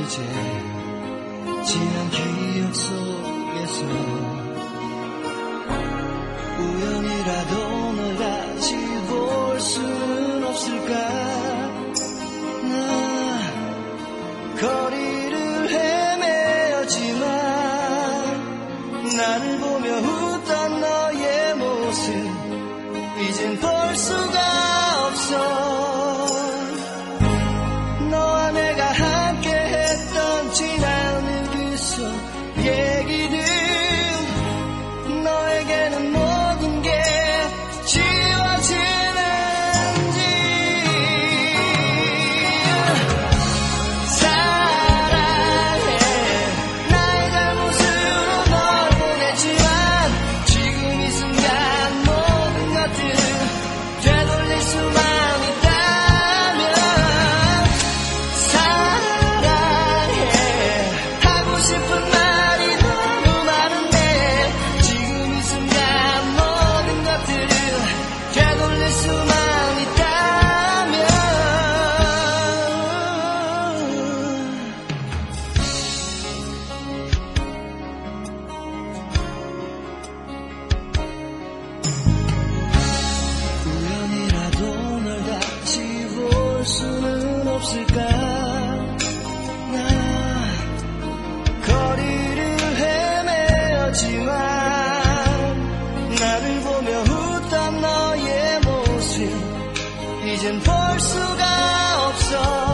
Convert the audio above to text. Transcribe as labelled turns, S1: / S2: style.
S1: 이제 지난 기억 속에서 우연이라도 널 다시 볼 수는 없을까. 나 거리를 헤매었지만 나를 보며 웃던 너의 모습 이젠 볼 수가 없어. 너와 내가 함께 했던 지나는 그 속 얘기들 너에게는 모든 게 지워지는지. 사랑해 나의 잘못으로 널 보냈지만 지금 이 순간 모든 것들을 되돌릴 수만 있다면 사랑해 하고 싶은 말이 너무 많은데 지금 이 순간 모든 것들을 되돌릴 수만 있다면 우연이라도 널 다시 볼 수는 없을까. 나 거리를 헤매었지만 나를 보며 웃던 너의 모습 이젠 볼 수가 없어.